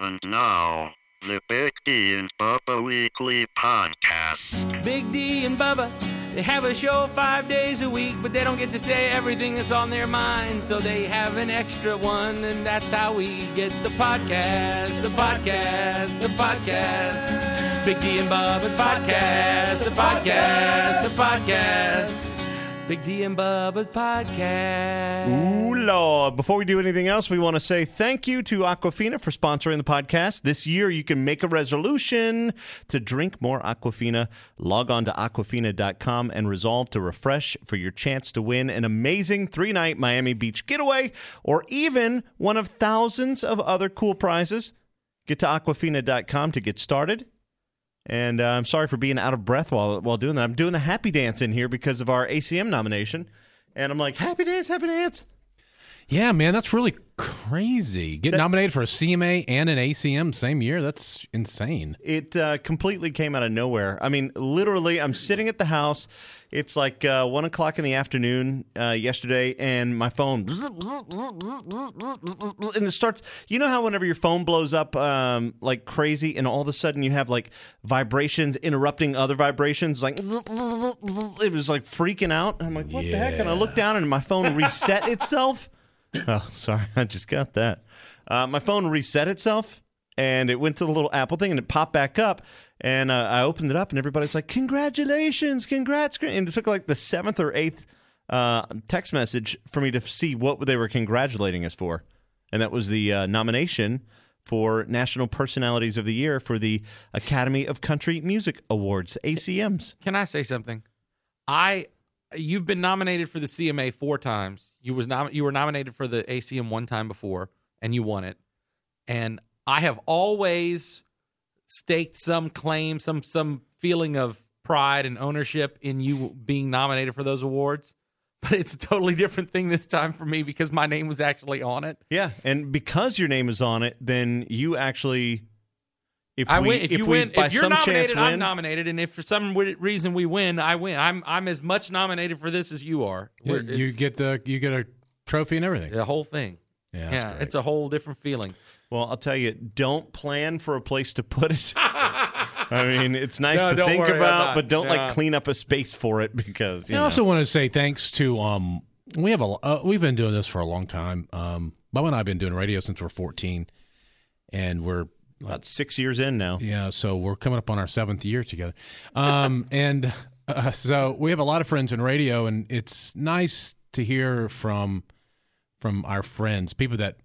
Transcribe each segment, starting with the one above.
And now, the Big D and Bubba Weekly Podcast. Big D and Bubba, they have a show 5 days a week, but they don't get to say everything that's on their mind, so they have an extra one, and that's how we get the podcast, the podcast, the podcast. Big D and Bubba podcast, the podcast, the podcast. Big D and Bubba's podcast. Ooh, Lord. Before we do anything else, we want to say thank you to Aquafina for sponsoring the podcast. This year, you can make a resolution to drink more Aquafina. Log on to aquafina.com and resolve to refresh for your chance to win an amazing 3-night Miami Beach getaway or even one of thousands of other cool prizes. Get to aquafina.com to get started. And I'm sorry for being out of breath while doing that. I'm doing the happy dance in here because of our ACM nomination. And I'm like, happy dance, happy dance. Yeah, man, that's really crazy. Get nominated for a CMA and an ACM same year. That's insane. It completely came out of nowhere. I mean, literally, I'm sitting at the house. It's like 1 o'clock in the afternoon yesterday, and my phone, and it starts, you know how whenever your phone blows up like crazy, and all of a sudden you have like vibrations interrupting other vibrations, like, it was like freaking out. I'm like, what the heck? And I look down, and my phone reset itself. Oh, sorry, I just got that. My phone reset itself, and it went to the little Apple thing, and it popped back up. And I opened it up, and everybody's like, congratulations, congrats. And it took like the 7th or 8th text message for me to see what they were congratulating us for. And that was the nomination for National Personalities of the Year for the Academy of Country Music Awards, ACMs. Can I say something? You've been nominated for the CMA 4 times. You were nominated for the ACM 1 time before, and you won it. And I have always staked some claim, some feeling of pride and ownership in you being nominated for those awards. But it's a totally different thing this time for me because my name was actually on it. Yeah, and because your name is on it, then you actually, if you're nominated, I'm nominated, and if for some reason we win, I win. I'm as much nominated for this as you are. You get a trophy and everything. The whole thing. Yeah, it's a whole different feeling. Well, I'll tell you, don't plan for a place to put it. I mean, it's nice to think about, but don't like clean up a space for it because. I also want to say thanks to we've been doing this for a long time. Bubba and I have been doing radio since we're 14, and we're about 6 years in now. Yeah, so we're coming up on our 7th year together, so we have a lot of friends in radio, and it's nice to hear from our friends, people that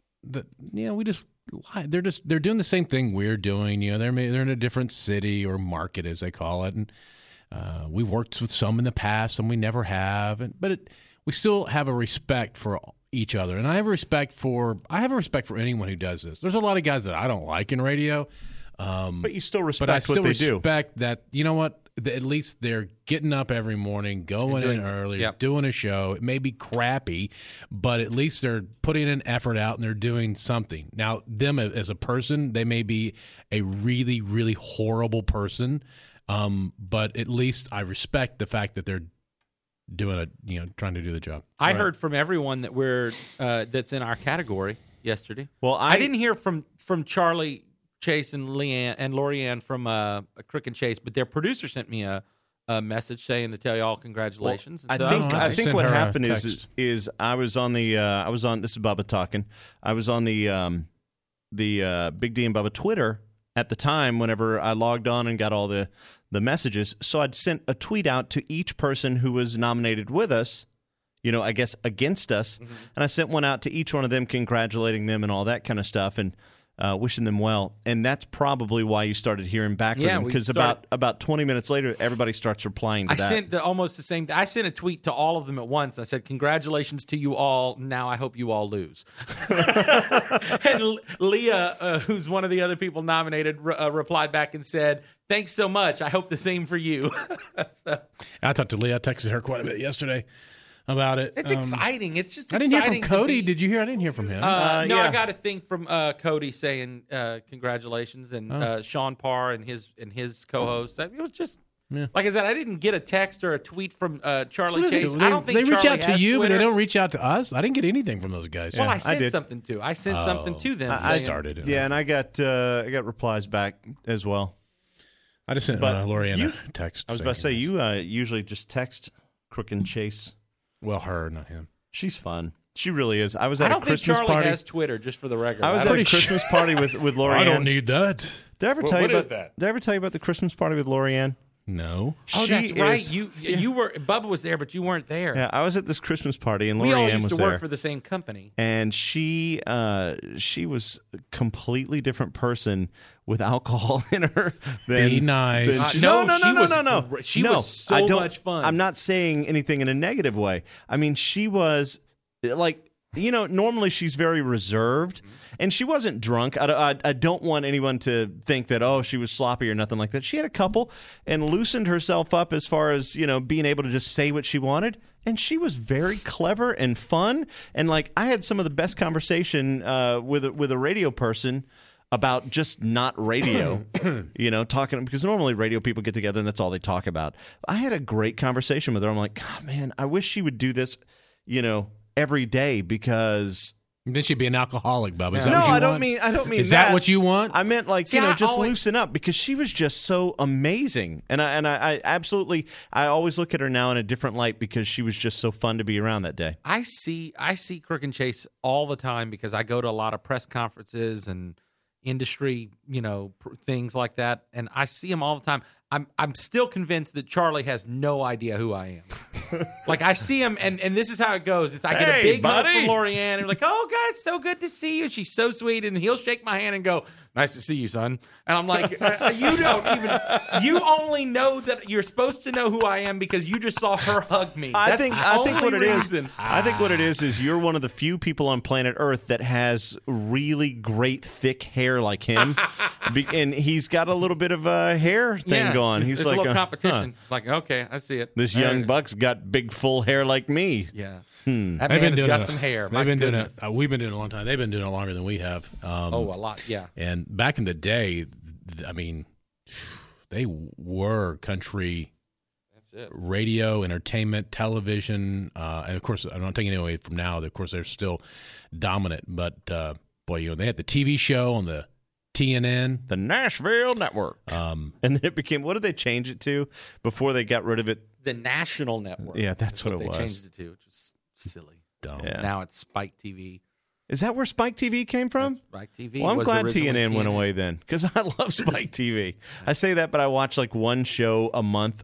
they're doing the same thing we're doing. They're in a different city or market, as they call it, and we've worked with some in the past, some we never have, but we still have a respect for each other, and I have a respect for anyone who does this. There's a lot of guys that I don't like in radio, but you still respect but I still what they do. Respect that. You know what? At least they're getting up every morning, going in early, doing a show. It may be crappy, but at least they're putting an effort out and they're doing something. Now, them as a person, they may be a really, really horrible person, but at least I respect the fact that they're doing trying to do the job. I heard from everyone that that's in our category yesterday. Well, I didn't hear from Charlie, Chase, and Leanne and Lorianne from Crick and Chase, but their producer sent me a message saying to tell you all congratulations. Well, I think what happened is I was on this is Bubba talking. I was on the Big D and Bubba Twitter at the time whenever I logged on and got all the messages. So I'd sent a tweet out to each person who was nominated with us, I guess against us, and I sent one out to each one of them congratulating them and all that kind of stuff. And wishing them well. And that's probably why you started hearing back from them, because about 20 minutes later, everybody starts replying to that. I sent almost the same thing. I sent a tweet to all of them at once. I said, congratulations to you all. Now I hope you all lose. And Leah, who's one of the other people nominated, replied back and said, thanks so much. I hope the same for you. So. I talked to Leah. I texted her quite a bit yesterday about it. It's exciting. It's just I didn't hear from Cody. Did you hear? I didn't hear from him. No, I got a thing from Cody saying congratulations, and Sean Parr and his co-host. It was just Yeah. Like I said, I didn't get a text or a tweet from Charlie Chase. They, I don't think they reach Charlie out to has you, Twitter. but they don't reach out to us. I didn't get anything from those guys. Well, Yeah, I sent did. something to. I sent something to them. I started it. Yeah, and I got replies back as well. I just sent But Lorianna a text. I was about to say, you usually just text Crook and Chase. Well, her, not him. She's fun. She really is. I was at I don't a Christmas think Charlie party. has Twitter, just for the record. I was at a Christmas party with Lorianne. I don't need that. Did I ever tell what you is about that? Did I ever tell you about the Christmas party with Lorianne? No. Oh, She that's right. is- You were Bubba was there, but you weren't there. Yeah, I was at this Christmas party and we all Lorianne used was to work there. for the same company. And she was a completely different person with alcohol in her. Be nice. No. She was so I don't- much fun. I'm not saying anything in a negative way. I mean, she was like, normally she's very reserved, and she wasn't drunk. I don't want anyone to think that, she was sloppy or nothing like that. She had a couple and loosened herself up as far as, being able to just say what she wanted. And she was very clever and fun. And like, I had some of the best conversation with a radio person about just not radio, talking, because normally radio people get together and that's all they talk about. I had a great conversation with her. I'm like, God, man, I wish she would do this, every day, because Then she'd be an alcoholic, Bubba. Is that no, what you I don't want? mean Is that what you want? I meant like See, I just always- loosen up, because she was just so amazing, and I absolutely, I always look at her now in a different light because she was just so fun to be around that day. I see Crook and Chase all the time because I go to a lot of press conferences and industry, things like that, and I see them all the time. I'm still convinced that Charlie has no idea who I am. Like, I see him, and this is how it goes. I get a big hug from Lorianne, and I'm like, "Oh, God, it's so good to see you." She's so sweet, and he'll shake my hand and go, "Nice to see you, son." And I'm like, you only know that you're supposed to know who I am because you just saw her hug me. I That's think the what it only is. reason. I think what it is you're one of the few people on planet Earth that has really great thick hair like him, and he's got a little bit of a hair thing going. He's it's like a little competition. huh. Like, okay, I see it. This young buck's got big full hair like me. Yeah. Hmm. That They've man been has doing got it. some hair. They've My been goodness. doing it. We've been doing it a long time. They've been doing it longer than we have. A lot, yeah. And back in the day, I mean, they were country That's it. radio, entertainment, television, and of course, I'm not taking it away from now. Of course, they're still dominant. But boy, they had the TV show on the TNN, The Nashville Network. And then it became, what did they change it to before they got rid of it? The National Network. Yeah, that's what it they was. changed it to, which is silly. dumb. Yeah. Now it's Spike TV. Is that where Spike TV came from? Spike TV. Well, I'm was glad originally TNN went away then, because I love Spike TV. I say that, but I watch like one show a month,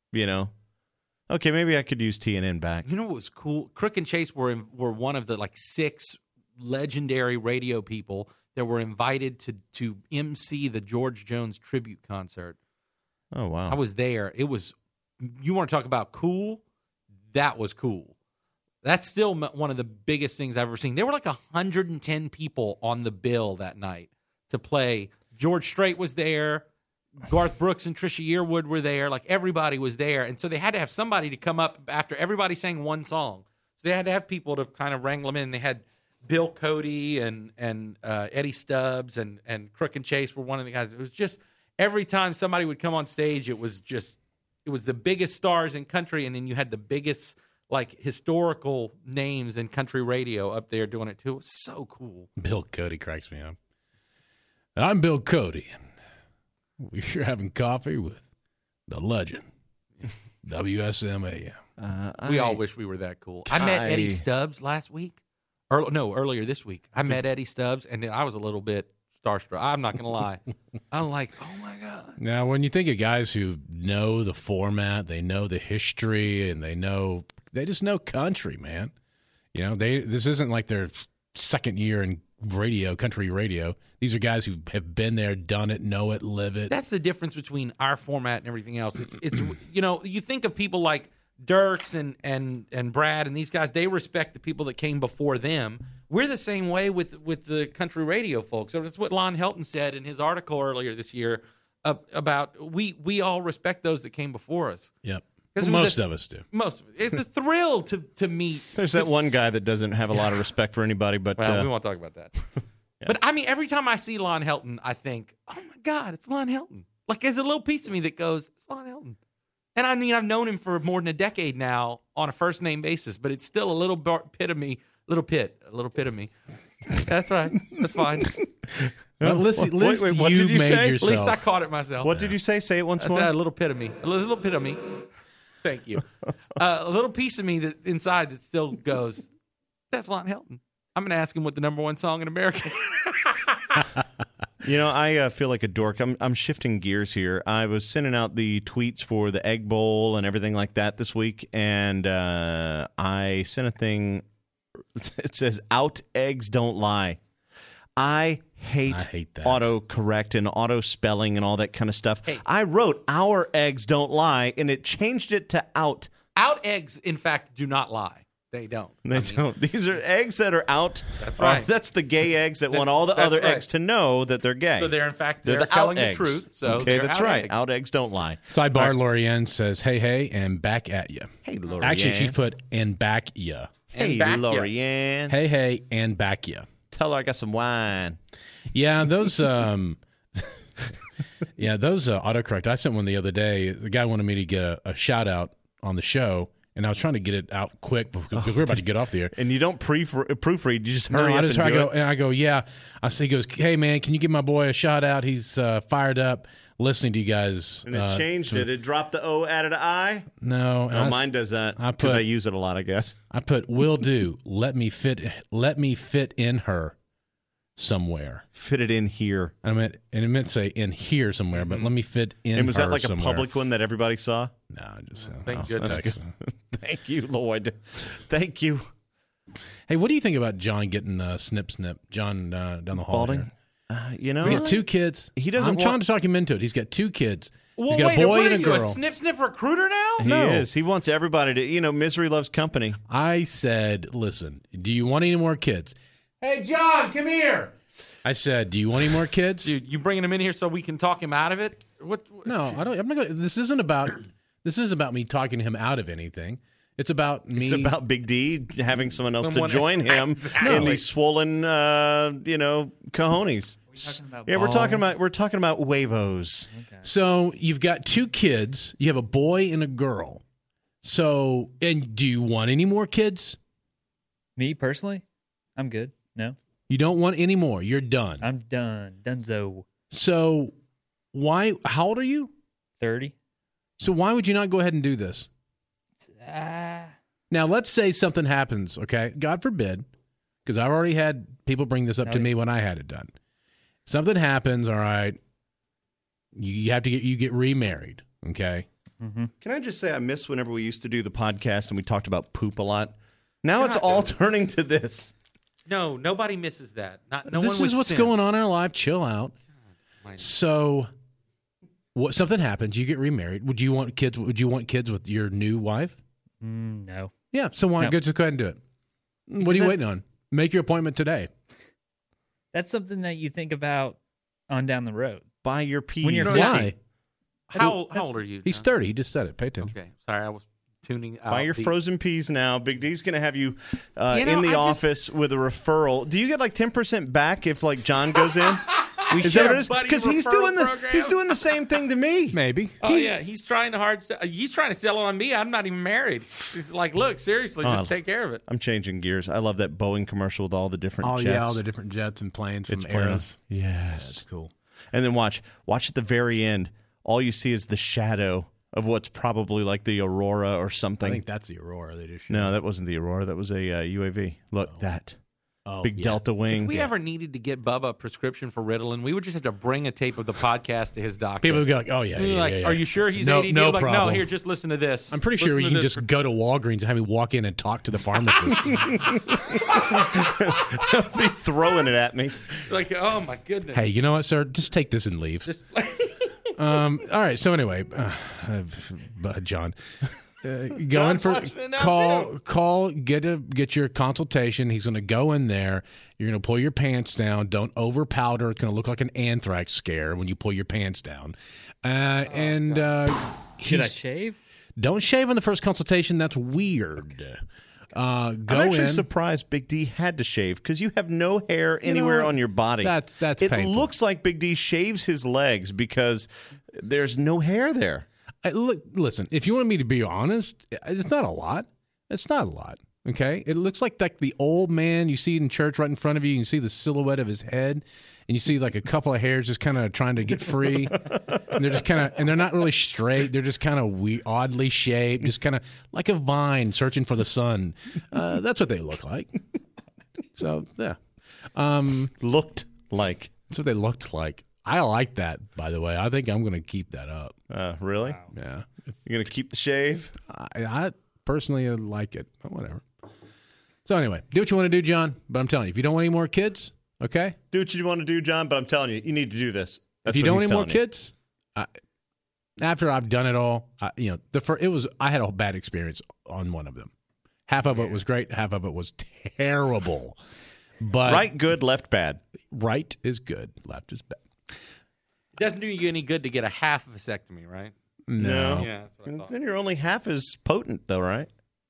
Okay, maybe I could use TNN back. You know what was cool? Crook and Chase were one of the 6 legendary radio people that were invited to MC the George Jones tribute concert. Oh, wow. I was there. It was, you want to talk about cool? That was cool. That's still one of the biggest things I've ever seen. There were 110 people on the bill that night to play. George Strait was there. Garth Brooks and Trisha Yearwood were there. Everybody was there. And so they had to have somebody to come up after everybody sang one song. So they had to have people to kind of wrangle them in. They had Bill Cody and Eddie Stubbs and Crook and Chase were one of the guys. It was just every time somebody would come on stage, it was the biggest stars in country, and then you had the biggest historical names in country radio up there doing it too. It was so cool. Bill Cody cracks me up. I'm Bill Cody, and we're having coffee with the legend, WSMAM. We all wish we were that cool. I met Eddie Stubbs last week. Earlier this week. I met Eddie Stubbs, and then I was a little bit starstruck. I'm not going to lie. I'm like, oh, my God. Now, when you think of guys who know the format, they know the history, and they just know country, man. This isn't like their second year in country radio. These are guys who have been there, done it, know it, live it. That's the difference between our format and everything else. It's you think of people like Dirks and Brad and these guys, they respect the people that came before them. We're the same way with the country radio folks. That's what Lon Helton said in his article earlier this year about we all respect those that came before us. Yep. Well, most of us do. Most of it. It's a thrill to meet. There's that one guy that doesn't have a lot of respect for anybody, but Well, we won't talk about that. Yeah. But I mean, every time I see Lon Helton, I think, oh my God, it's Lon Helton. There's a little piece of me that goes, it's Lon Helton. And I mean, I've known him for more than a decade now on a first name basis, but it's still a little bit of me. That's right. That's fine. Well, listen, what did you say? At least I caught it myself. What did you say? Say it once more. I said a little bit of me. A little bit of me. Thank you. A little piece of me that inside that still goes, that's Lon Helton. I'm going to ask him what the number one song in America is. You know, I feel like a dork. I'm shifting gears here. I was sending out the tweets for the Egg Bowl and everything like that this week, and I sent a thing. It says, "Out eggs don't lie." I hate that. autocorrect and auto spelling and all that kind of stuff. Hey. I wrote "Our eggs don't lie," and it changed it to "out." Out eggs, in fact, do not lie. They don't. They don't. These are eggs that are out. That's right. That's the gay eggs that want all the other eggs to know that they're gay. So they're, in fact, they're the telling out the eggs. truth. So okay, that's out right. Eggs. Out eggs don't lie. Sidebar, Lorianne says, hey, and back at you. Hey, Lorianne. Actually, she put, and back ya. Hey, Lorianne. Hey, and back ya. Tell her I got some wine. Yeah, those autocorrect. I sent one the other day. The guy wanted me to get a shout out on the show, and I was trying to get it out quick because we were about to get off the air. And you don't proofread, you just hurry up I go, yeah. He goes, hey, man, can you give my boy a shout out? He's fired up listening to you guys. And it changed it. It dropped the O, added an I? No. Mine does that because I use it a lot, I guess. I put, will do. Let me fit in her somewhere. Fit it in here. And it meant to say in here somewhere, but let me fit in her somewhere. And was that like somewhere. A public one that everybody saw? No, just thank goodness. Thank you, Lloyd. Thank you. Hey, what do you think about John getting snip? John down the hall. Balding? You know, we got 2 kids. I'm trying to talk him into it. He's got 2 kids. Well, He's got a boy and a girl. A snip recruiter now? He is. He wants everybody to. Misery loves company. I said, listen, do you want any more kids? Hey, John, come here. I said, do you want any more kids? Dude, you bringing him in here so we can talk him out of it? What? No, I don't. I'm not gonna. This isn't about me talking him out of anything. It's about me. It's about Big D having someone else to join him in these swollen, cojones. We're talking about huevos. Okay. So you've got 2 kids. You have a boy and a girl. So, and do you want any more kids? Me personally, I'm good. No, you don't want any more. You're done. I'm done. Dunzo. So, why? How old are you? 30. So why would you not go ahead and do this? Now, let's say something happens, okay? God forbid, because I've already had people bring this up to me when I had it done. Something happens, all right, you get remarried, okay? Mm-hmm. Can I just say I miss whenever we used to do the podcast and we talked about poop a lot? Now it's all turning to this. No, nobody misses that. This is what's going on in our life. Chill out. So, something happens, you get remarried. Would you want kids? Would you want kids with your new wife? No. Yeah. So why? Just go ahead and do it. What are you waiting on? Make your appointment today. That's something that you think about on down the road. Buy your peas. When you're Why? How old are you? He's 30. He just said it. Pay attention. Okay. Sorry, I was tuning out. Buy your frozen peas now. Big D's going to have you in the office with a referral. Do you get like 10% back if like John goes in? Is that what it is? Because he's doing the same thing to me. Maybe. Oh yeah, he's trying to sell it on me. I'm not even married. He's like, look, seriously, just take care of it. I'm changing gears. I love that Boeing commercial with all the different jets. Yeah, all the different jets and planes from Airs. Yes, that's cool. And then watch at the very end. All you see is the shadow of what's probably like the Aurora or something. I think that's the Aurora they just showed. No, that wasn't the Aurora. That was a UAV. Look, that. Big Delta wing. If we ever needed to get Bubba a prescription for Ritalin, we would just have to bring a tape of the podcast to his doctor. People would go like, "Oh yeah, are you sure he's ADD?" No like, problem. No, here, just listen to this. I'm pretty sure you can just go to Walgreens and have me walk in and talk to the pharmacist. Be throwing it at me. Like, oh my goodness. Hey, you know what, sir? Just take this and leave. All right. So anyway, John. Go in for get your consultation. He's going to go in there. You're going to pull your pants down. Don't over powder. It's going to look like an anthrax scare when you pull your pants down. Should I shave? Don't shave on the first consultation. That's weird. I'm actually surprised Big D had to shave because you have no hair anywhere on your body. That's it painful. Looks like Big D shaves his legs because there's no hair there. Listen, if you want me to be honest, it's not a lot. It's not a lot. Okay, it looks like the old man you see in church right in front of you. You can see the silhouette of his head, and you see like a couple of hairs just kind of trying to get free, and they're just and they're not really straight. They're just kind of oddly shaped, just kind of like a vine searching for the sun. That's what they look like. So yeah, Looked like. that's what they looked like. I like that, by the way. I think I'm going to keep that up. Really? Yeah, You're gonna keep the shave? I personally like it, but whatever. So anyway, do what you want to do, John. But I'm telling you, if you don't want any more kids, okay? Do what you want to do, John, but I'm telling you, you need to do this. That's If you what don't he's want any more telling you. kids, after I've done it all, I had a bad experience on one of them. Half of it was great, half of it was terrible. But Right, good, left, bad. right is good, left is bad. It doesn't do you any good to get a half vasectomy, right? No. Yeah, that's what I thought. Then you're only half as potent, though, right?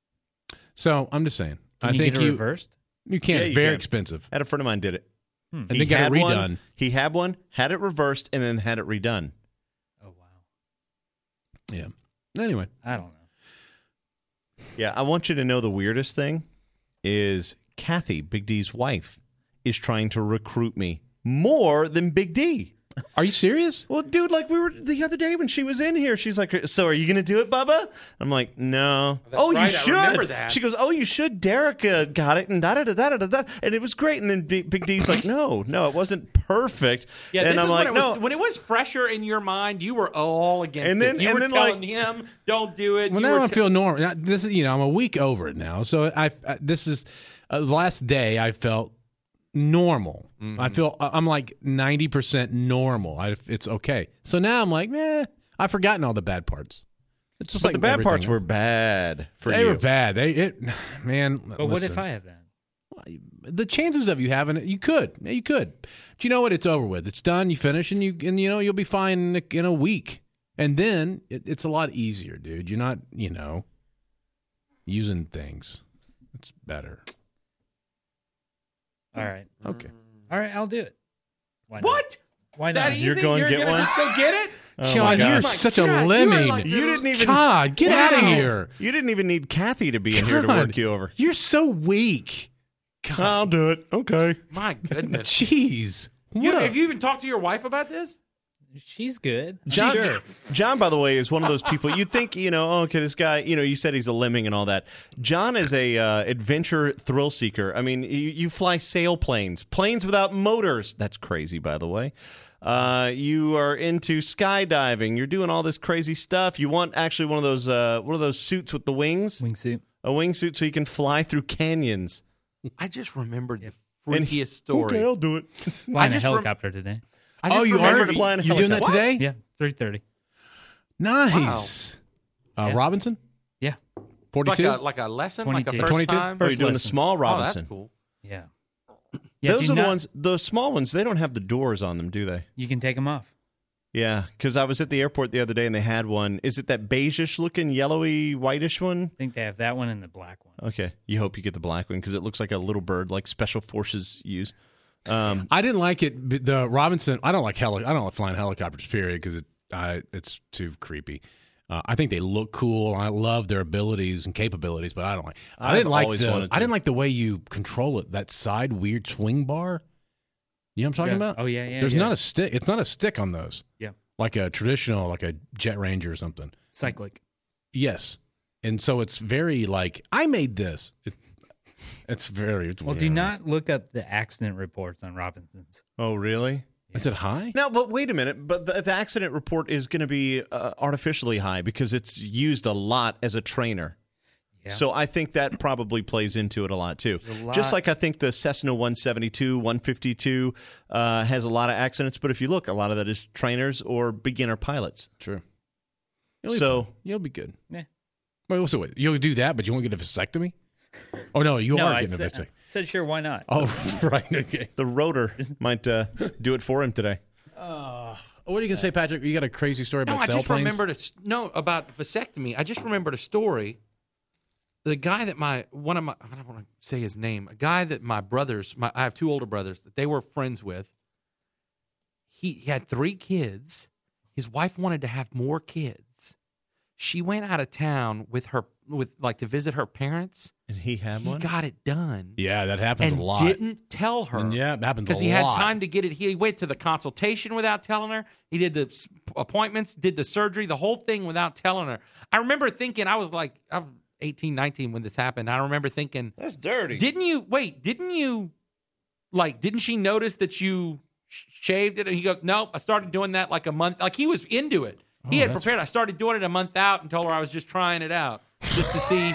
So I'm just saying. Can I you think get it reversed? you can't. Yeah, It's you very can. expensive. I had a friend of mine did it. And they got it redone. He had one, had it reversed, and then had it redone. Oh wow. Yeah. Anyway, I don't know. Yeah, I want you to know the weirdest thing is Kathy, Big D's wife, is trying to recruit me more than Big D. are you serious? Well, dude, like we were the other day when she was in here, she's like, "So are you going to do it, Bubba?" I'm like, "No." That's Oh, you right, I should. remember that. She goes, "Oh, you should. Derek got it, and da-da-da-da-da-da," and it was great. And then Big D's like, "No, it wasn't perfect." Yeah, and this I'm is like, when it was "No." when it was fresher in your mind. You were all against And then- it. You and were then, telling like- him, "Don't do it." Well, You now were I feel normal. Now, this is, I'm a week over it now. So this is the last day I felt normal. I feel I'm like 90% normal. It's okay. So now I'm like, I've forgotten all the bad parts. It's just But like the bad everything parts else. were bad for They you. were bad. Man. But what if I have that? The chances of you having it, you could. But you know what? It's over with. It's done. You finish, and you'll be fine in a week. And then it's a lot easier, dude. You're not, using things. It's better. All right. Okay. All right, I'll do it. Why not? What? Why That not? easy? You're going to get gonna one? just go get it? John, my you're gosh. such God, a you are lemming. like- You didn't even. God, get out of here. You didn't even need Kathy to be in here to God, work you over. You're so weak. God, I'll do it. Okay. My goodness. jeez. Have you even talked to your wife about this? She's good. John, Sure. John, by the way, is one of those people you'd think, okay, this guy, you said he's a lemming and all that. John is a adventure thrill seeker. I mean, you fly sailplanes, planes without motors. That's crazy, by the way. You are into skydiving. You're doing all this crazy stuff. You want actually one of those suits with the wings, Wingsuit. a wingsuit, so you can fly through canyons. I just remembered the freakiest story. Okay, I'll do it. Flying a just helicopter today. I just you remembered are flying a You're doing that helicopter. today? Yeah, 3:30. Nice. Yeah. Robinson? Yeah. 42? like a lesson, 22. like a first 22? time. Oh, you're doing the lesson. small Oh, Robinson. that's cool. Yeah. Yeah. Those do are the not- ones. The small ones. They don't have the doors on them, do they? You can take them off. Yeah, because I was at the airport the other day and they had one. Is it that beigeish looking, yellowy, whitish one? I think they have that one and the black one. Okay, you hope you get the black one because it looks like a little bird, like special forces use. I didn't like it. But the Robinson, I don't like flying helicopters, period, because it's too creepy. I think they look cool. I love their abilities and capabilities, but I don't like. I didn't like the way you control it. That side weird swing bar. You know what I'm talking about? Oh, yeah. There's yeah. not a stick. It's not a stick on those. Yeah. Like a traditional, like a Jet Ranger or something. Cyclic. Yes. And so it's very like, I made this. It's very. Well, do not look up the accident reports on Robinsons. Oh, really? Is it high? No, but wait a minute. But the accident report is going to be artificially high because it's used a lot as a trainer. Yeah. So I think that probably plays into it a lot too. There's a lot- Just like I think the Cessna 172, 152 has a lot of accidents. But if you look, a lot of that is trainers or beginner pilots. True. So You'll be good. Yeah. Wait, you'll do that, but you won't get a vasectomy? Oh, no, you are I getting a said, vasectomy. said sure, why not? Oh, right. Okay. the rotor might do it for him today. What are you going to say, Patrick? You got a crazy story No, about I just sailplanes? remembered about vasectomy. I just remembered a story. The guy that I don't want to say his name, a guy that my brothers, I have two older brothers that they were friends with. He had 3 kids. His wife wanted to have more kids. she went out of town with to visit her parents. And he had one? He got it done. Yeah, that happens and a lot. Didn't tell her. Yeah, it happens a lot. Because he had time to get it. He went to the consultation without telling her. He did the appointments, did the surgery, the whole thing without telling her. I remember thinking, I was 18, 19 when this happened. I remember thinking, that's dirty. Didn't she notice that you shaved it? And he goes, nope, I started doing that like a month. Like he was into it. He had prepared. I started doing it a month out and told her I was just trying it out just to see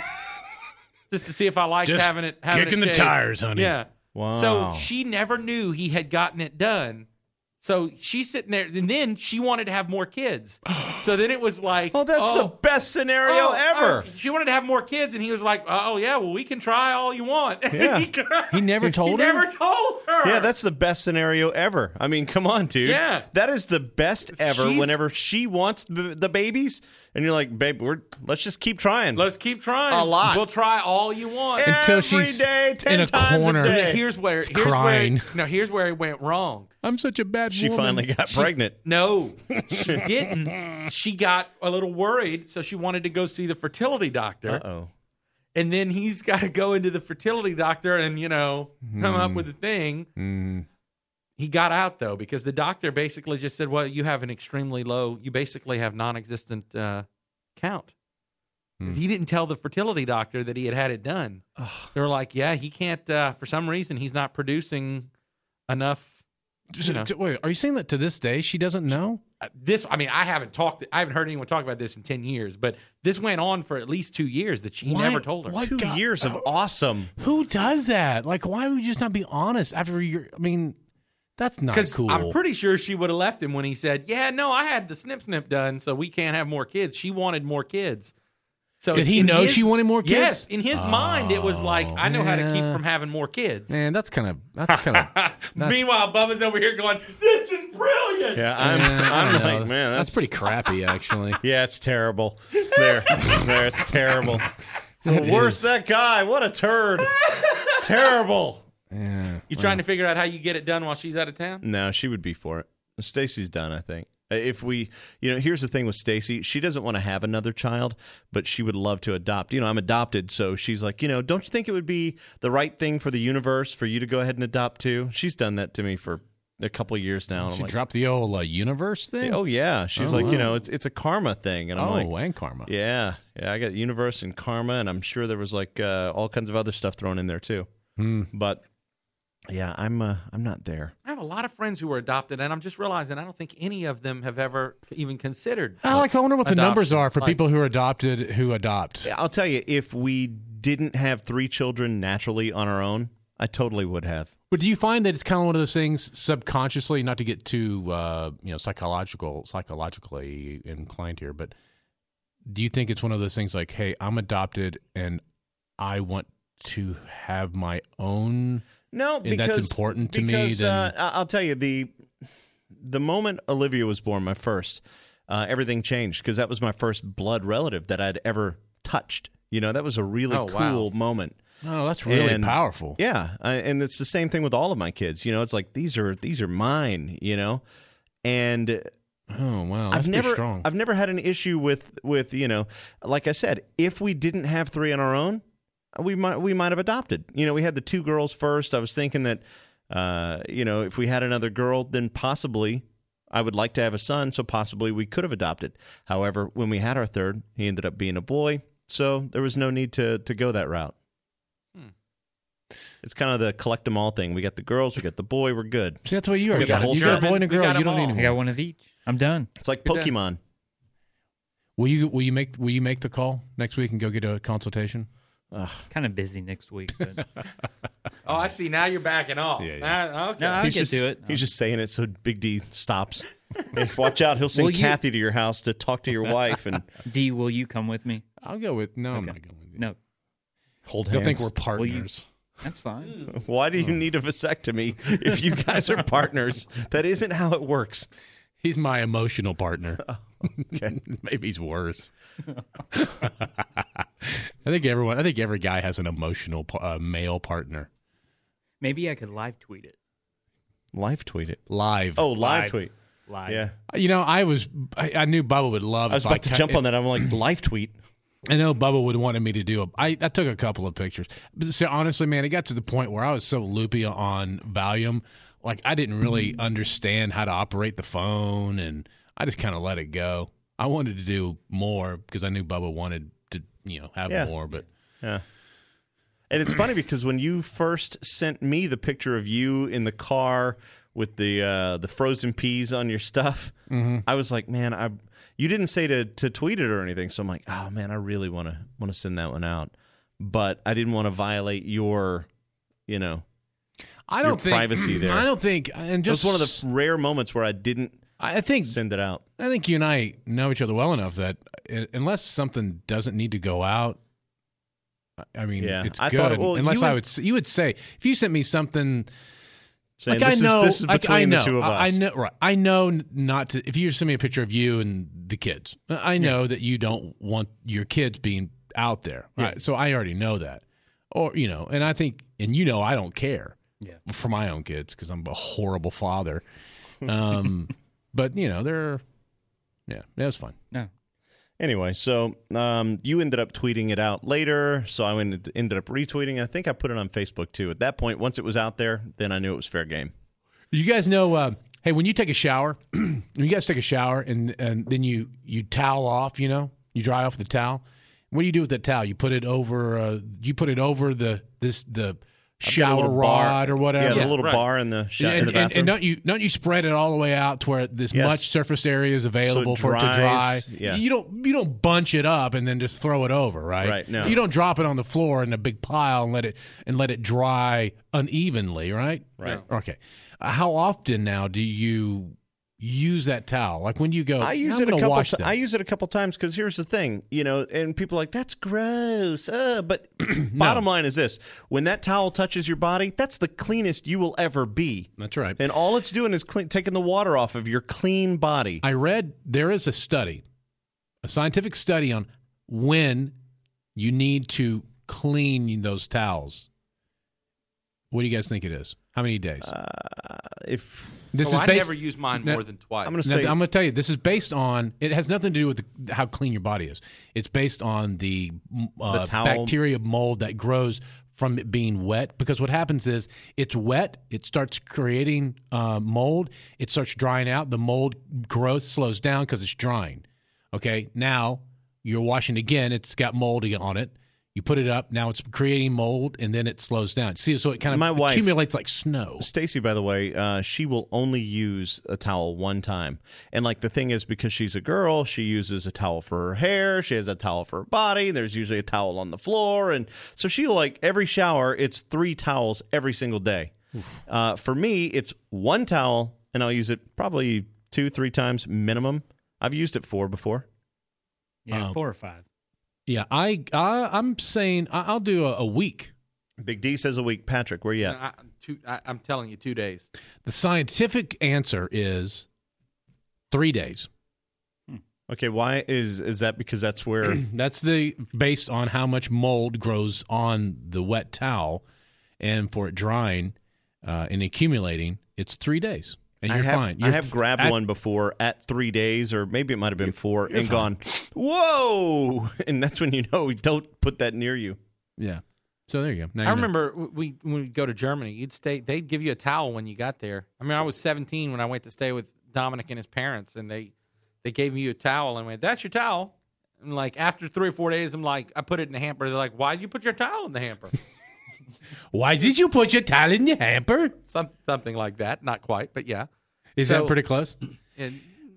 if I liked just having it kicking the tires, honey. Yeah. Wow. So she never knew he had gotten it done. So she's sitting there, and then she wanted to have more kids. So then it was like, that's the best scenario ever. She wanted to have more kids, and he was like, oh, yeah, well, we can try all you want. Yeah. He never told her? He never told her. Yeah, that's the best scenario ever. I mean, come on, dude. Yeah. That is the best ever whenever she wants the babies, and you're like, babe, let's just keep trying. Let's keep trying. A lot. We'll try all you want. Until Every she's day, 10 in a times corner. a day. Here's where crying. Here's where it went wrong. I'm such a bad She woman. finally got pregnant. No, she didn't. She got a little worried, so she wanted to go see the fertility doctor. Uh-oh. And then he's got to go into the fertility doctor and, come up with a thing. He got out, though, because the doctor basically just said, well, you have an extremely low, you basically have non-existent count. He didn't tell the fertility doctor that he had it done. They were like, yeah, he can't, for some reason, he's not producing enough. Wait, are you saying that to this day she doesn't know? I haven't heard anyone talk about this in 10 years, but this went on for at least 2 years that he never told her. 2 years of awesome. Who does that? Like, why would you just not be honest after that's not cool. I'm pretty sure she would have left him when he said, yeah, no, I had the snip done, so we can't have more kids. She wanted more kids. So did he know she wanted more kids? Yes. In his mind, it was like, I know how to keep from having more kids. Man, that's kind of. Meanwhile, Bubba's over here going, this is brilliant. Yeah, I'm like, man, that's pretty crappy, actually. Yeah, it's terrible. There, it's terrible. So worse, that guy. What a turd. Terrible. Yeah. You trying to figure out how you get it done while she's out of town? No, she would be for it. Stacy's done, I think. If we, here's the thing with Stacy. She doesn't want to have another child, but she would love to adopt. I'm adopted, so she's like, don't you think it would be the right thing for the universe for you to go ahead and adopt too? She's done that to me for a couple of years now. She dropped the old universe thing? Oh, yeah. She's like, it's a karma thing. And I'm like, and karma. Yeah. Yeah, I got universe and karma, and I'm sure there was like all kinds of other stuff thrown in there too. But yeah, I'm not there. I have a lot of friends who were adopted, and I'm just realizing I don't think any of them have ever even considered. I wonder what the numbers are for people who are adopted who adopt. I'll tell you, if we didn't have 3 children naturally on our own, I totally would have. But do you find that it's kind of one of those things subconsciously, not to get too psychologically inclined here, but do you think it's one of those things like, hey, I'm adopted and I want to have my own? No, because that's important to me. I'll tell you, the moment Olivia was born, my first, everything changed because that was my first blood relative that I'd ever touched. That was a really cool moment. Oh, that's really powerful. Yeah, and it's the same thing with all of my kids. It's like these are mine. And oh wow, that's pretty strong. I've never had an issue with like I said, if we didn't have 3 on our own, we might have adopted. We had the 2 girls first. I was thinking that, if we had another girl, then possibly I would like to have a son, so possibly we could have adopted. However, when we had our third, he ended up being a boy, so there was no need to go that route. It's kind of the collect them all thing. We got the girls, we got the boy, we're good. See, that's what you are. You got the whole you got a boy and a girl. You don't need I got one of each. I'm done. It's like Pokemon. Will you make the call next week and go get a consultation? Kind of busy next week. But... Oh, I see. Now you're backing off. Yeah. Okay. No, I'll get to it. He's just saying it so Big D stops. Hey, watch out. He'll send Kathy to your house to talk to your wife. And D, will you come with me? I'll go with... No, I'm not going with you. No. Hold They'll hands. think we're partners. That's fine. Why do you need a vasectomy if you guys are partners? That isn't how it works. He's my emotional partner. Okay. Maybe he's worse. I think every guy has an emotional male partner. Maybe I could live tweet it. Live tweet it. Live. Oh, live tweet. Live. Yeah. You know, I knew Bubba would love. I was about to jump on that. I'm like, live tweet. I know Bubba would wanted me to do I took a couple of pictures. But see, honestly, man, it got to the point where I was so loopy on Valium, like I didn't really understand how to operate the phone, and I just kind of let it go. I wanted to do more because I knew Bubba wanted to, have more. But yeah. And it's funny because when you first sent me the picture of you in the car with the frozen peas on your stuff, I was like, man, you didn't say to tweet it or anything, so I'm like, oh man, I really want to send that one out, but I didn't want to violate your, privacy there. I don't think, and just it was one of the rare moments where I didn't. I think send it out. I think you and I know each other well enough that unless something doesn't need to go out, I mean, it's good. Unless you would say if you sent me something. Saying, like this is between the two of us. I know, right? I know not to. If you send me a picture of you and the kids, I know that you don't want your kids being out there. Right? Yeah. So I already know that, and I think, and I don't care for my own kids because I'm a horrible father. But it was fun. No. Anyway, so you ended up tweeting it out later, so I ended up retweeting. I think I put it on Facebook too. At that point, once it was out there, then I knew it was fair game. You guys know, hey, when you take a shower, and then you towel off, you dry off the towel. What do you do with that towel? You put it over. The shower rod or whatever. Yeah, the little bar in the shower in the bathroom. And don't you spread it all the way out to where much surface area is available for it to dry? Yeah. You don't bunch it up and then just throw it over, right? Right. No. You don't drop it on the floor in a big pile and let it dry unevenly, right? Right. Okay. How often now do you use that towel? Like when you go, I use it a couple times because here's the thing, and people are like, that's gross. But bottom line is this: when that towel touches your body, that's the cleanest you will ever be. That's right. And all it's doing is taking the water off of your clean body. I read there is a scientific study on when you need to clean those towels. What do you guys think it is? How many days? I never use mine more than twice. I'm going to tell you, this is based on. It has nothing to do with how clean your body is. It's based on the bacteria mold that grows from it being wet. Because what happens is it's wet. It starts creating mold. It starts drying out. The mold growth slows down because it's drying. Okay, now you're washing again. It's got mold on it. You put it up, now it's creating mold, and then it slows down. See, so it kind of accumulates like snow. Stacy, by the way, she will only use a towel one time. And the thing is, because she's a girl, she uses a towel for her hair. She has a towel for her body. There's usually a towel on the floor. And so she'll every shower, it's 3 towels every single day. For me, it's 1 towel, and I'll use it probably 2-3 times minimum. I've used it 4 before. Yeah, 4 or 5. Yeah, I'm saying I'll do a week. Big D says a week. Patrick, where you at? I'm telling you, 2 days. The scientific answer is 3 days. Okay, why is that? Because that's where that's based on how much mold grows on the wet towel, and for it drying and accumulating, it's 3 days. And you're fine. I have grabbed one before at 3 days, or maybe it might have been 4, and gone, whoa! And that's when don't put that near you. Yeah. So there you go. I remember when we go to Germany, they'd give you a towel when you got there. I mean, I was 17 when I went to stay with Dominic and his parents, and they gave me a towel and went, "That's your towel." And after 3 or 4 days, I put it in the hamper. They're like, "Why'd you put your towel in the hamper?" Why did you put your towel in the hamper? Something like that. Not quite, but yeah. Is that pretty close? No.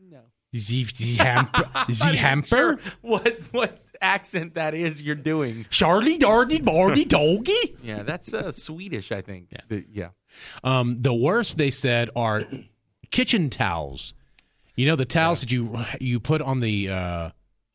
The hamper? Sure what accent that is you're doing. Charlie Dardy Bardy Doggy? Yeah, that's Swedish, I think. Yeah. The worst, they said, are kitchen towels. The towels that you put on the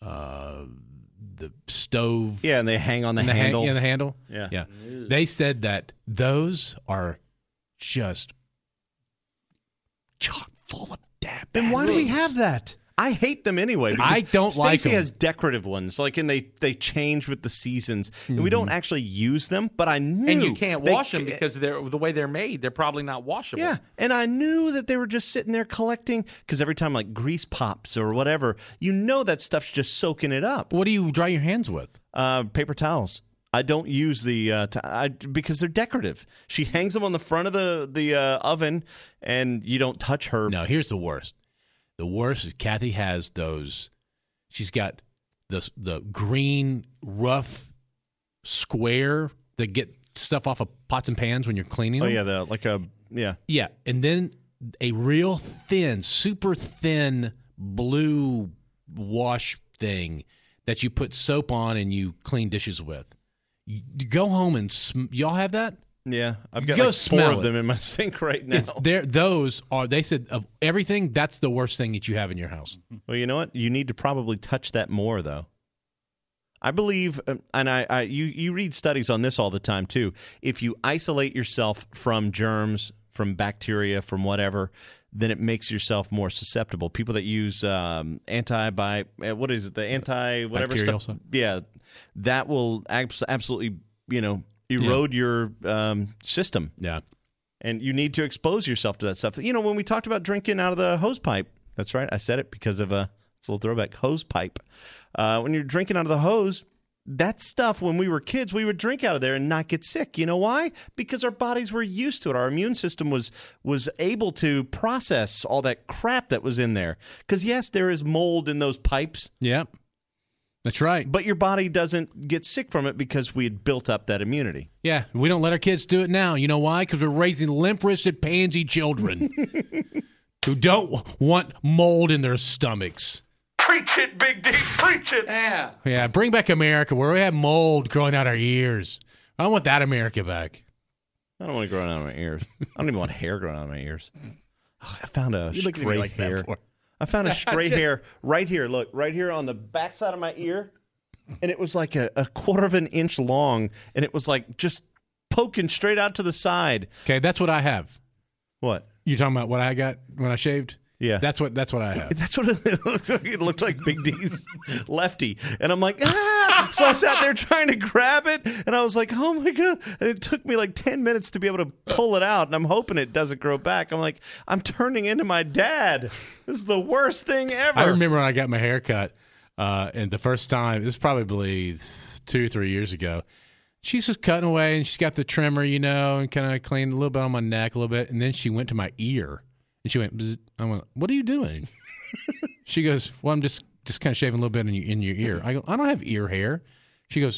stove. Yeah, and they hang on the handle. The handle. Yeah. Yeah. They said that those are just chock full of damn. Then why do we have that? I hate them anyway. I don't like them. Stacey has decorative ones, and they change with the seasons. And we don't actually use them, but I knew. And you can't wash them because the way they're made, they're probably not washable. Yeah, and I knew that they were just sitting there collecting because every time grease pops or whatever, that stuff's just soaking it up. What do you dry your hands with? Paper towels. I don't use the because they're decorative. She hangs them on the front of the oven, and you don't touch her. No, here's the worst. The worst is Kathy has those. She's got the green rough square that get stuff off of pots and pans when you're cleaning them. Oh yeah, yeah, and then a real thin, super thin blue wash thing that you put soap on and you clean dishes with. You go home and y'all have that? Yeah, I've got 4 of them in my sink right now. Those are, they said, of everything, that's the worst thing that you have in your house. Well, you know what? You need to probably touch that more, though. I believe, and you read studies on this all the time, too. If you isolate yourself from germs, from bacteria, from whatever, then it makes yourself more susceptible. People that use anti-whatever stuff. Yeah, that will absolutely, erode your system. Yeah. And you need to expose yourself to that stuff. When we talked about drinking out of the hose pipe, that's right. I said it because of it's a little throwback, hose pipe. When you're drinking out of the hose, that stuff, when we were kids, we would drink out of there and not get sick. You know why? Because our bodies were used to it. Our immune system was able to process all that crap that was in there. Because, yes, there is mold in those pipes. Yeah. That's right. But your body doesn't get sick from it because we had built up that immunity. Yeah, we don't let our kids do it now. You know why? Because we're raising limp-wristed pansy children who don't want mold in their stomachs. Preach it, Big D. Preach it. Yeah, bring back America where we have mold growing out our ears. I don't want that America back. I don't want it growing out of my ears. I don't even want hair growing out of my ears. Oh, I found a stray hair. I found a stray hair right here. Look, right here on the backside of my ear. And it was like a 1/4 of an inch long. And it was just poking straight out to the side. Okay, that's what I have. What? You talking about what I got when I shaved? Yeah. That's what I have. That's what it looked like. It looked like Big D's lefty. And I'm like, ah! So I sat there trying to grab it. And I was like, oh, my God. And it took me 10 minutes to be able to pull it out. And I'm hoping it doesn't grow back. I'm like, I'm turning into my dad. This is the worst thing ever. I remember when I got my hair cut. And the first time, this was probably 2 or 3 years ago. She's just cutting away. And she's got the trimmer, and kind of cleaned a little bit on my neck a little bit. And then she went to my ear. And she went, bzz. I went, what are you doing? She goes, well, I'm just kind of shaving a little bit in your ear. I go, I don't have ear hair. She goes,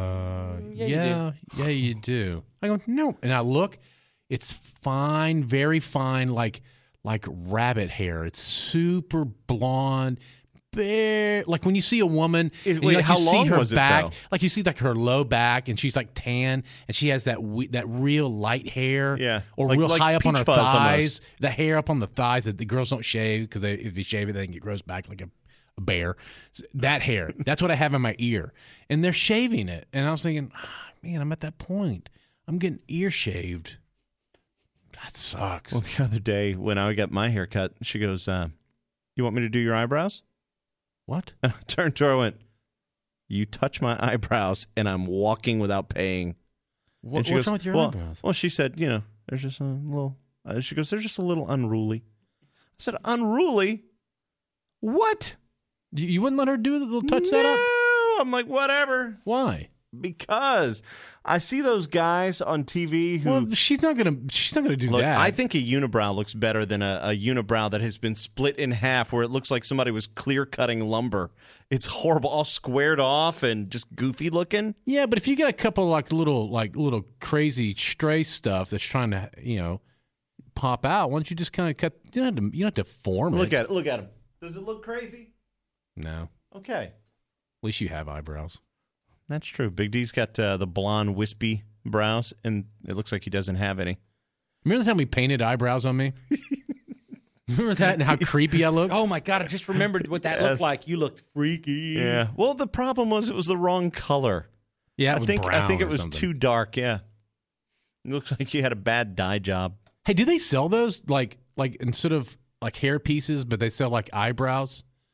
yeah, you do. I go, no. And I look, it's fine, very fine, like rabbit hair. It's super blonde. Like when you see a woman, how long was it, though? Like you see her low back, and she's tan, and she has that real light hair, or real high up on her thighs. Almost. The hair up on the thighs that the girls don't shave because if they shave it, they think it grows back like a bear. That hair, that's what I have in my ear, and they're shaving it, and I was thinking, man, I'm at that point. I'm getting ear shaved. That sucks. Well, the other day when I got my hair cut, she goes, "You want me to do your eyebrows?" What? And I turned to her and went, you touch my eyebrows and I'm walking without paying. What's wrong with your eyebrows? Well, she said, there's just a little, she goes, they're just a little unruly. I said, unruly? What? You wouldn't let her do the little touch that up? No. I'm like, whatever. Why? Because I see those guys on TV who... Well, she's not gonna do that. I think a unibrow looks better than a unibrow that has been split in half where it looks like somebody was clear-cutting lumber. It's horrible, all squared off and just goofy looking. Yeah, but if you get a couple little crazy stray stuff that's trying to, pop out, why don't you just kind of cut... You don't have to form it. Look at him. Does it look crazy? No. Okay. At least you have eyebrows. That's true. Big D's got the blonde, wispy brows, and it looks like he doesn't have any. Remember the time we painted eyebrows on me? Remember that and how creepy I looked? Oh, my God. I just remembered what that looked like. You looked freaky. Yeah. Well, the problem was it was the wrong color. Yeah, I think it was too dark, yeah. It looks like you had a bad dye job. Hey, do they sell those like instead of hair pieces, but they sell eyebrows?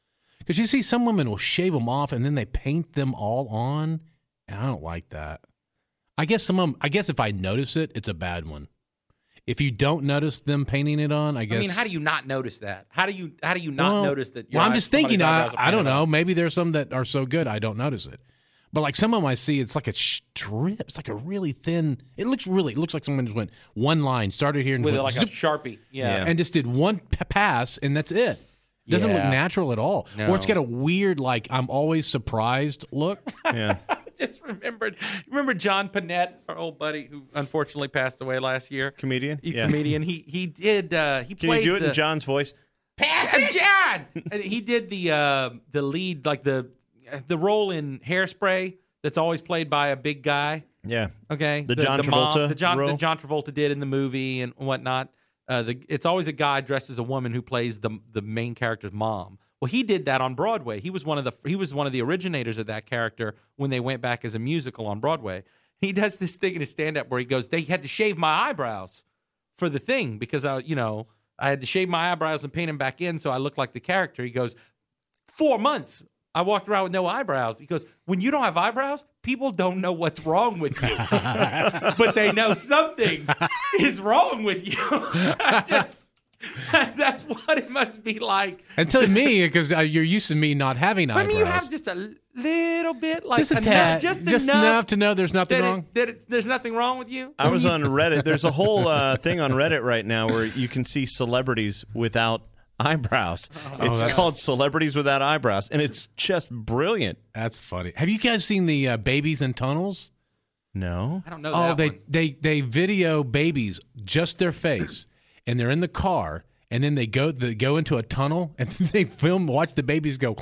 Because you see some women will shave them off and then they paint them all on, and I don't like that. I guess if I notice it, it's a bad one. If you don't notice them painting it on, I guess. I mean, how do you not notice that? How do you not notice that? Well, I'm just thinking. I don't know. Maybe there's some that are so good I don't notice it. But like some of them I see, it's like a strip. It's like a really thin. It looks like someone just went one line, started here and with went, like a Sharpie, and just did one pass, and that's it. It doesn't look natural at all. No. Or it's got a weird, like, I'm always surprised look. Yeah. Just remember John Panette, our old buddy who unfortunately passed away last year. Comedian. Comedian. He did. He Can played you do it in John's voice? John. And he did the lead, like the role in Hairspray that's always played by a big guy. Yeah. Okay. The John Travolta role? The John Travolta did in the movie and whatnot. It's always a guy dressed as a woman who plays the main character's mom. Well, he did that on Broadway. He was one of the originators of that character when they went back as a musical on Broadway. He does this thing in his stand-up where he goes, "They had to shave my eyebrows for the thing because I had to shave my eyebrows and paint them back in so I look like the character." He goes, 4 months I walked around with no eyebrows. He goes, "When you don't have eyebrows, people don't know what's wrong with you, but they know something is wrong with you." That's what it must be like. And to me, because you're used to me not having eyebrows. I mean, you have just a little bit, like just a tad, just enough to know there's nothing wrong. There's nothing wrong with you. I was on Reddit. There's a whole thing on Reddit right now where you can see celebrities without eyebrows. It's called Celebrities Without Eyebrows, and it's just brilliant. That's funny. Have you guys seen the babies in tunnels? No, I don't know. They video babies, just their face, and they're in the car, and then they go into a tunnel, and they watch the babies go.